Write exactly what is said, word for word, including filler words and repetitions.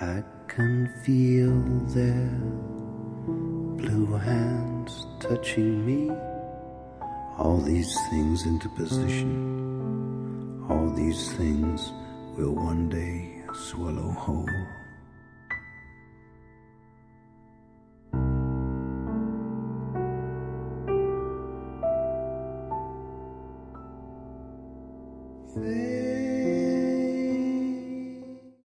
I can feel their blue hands touching me. All these things into position, all these things will one day swallow whole. They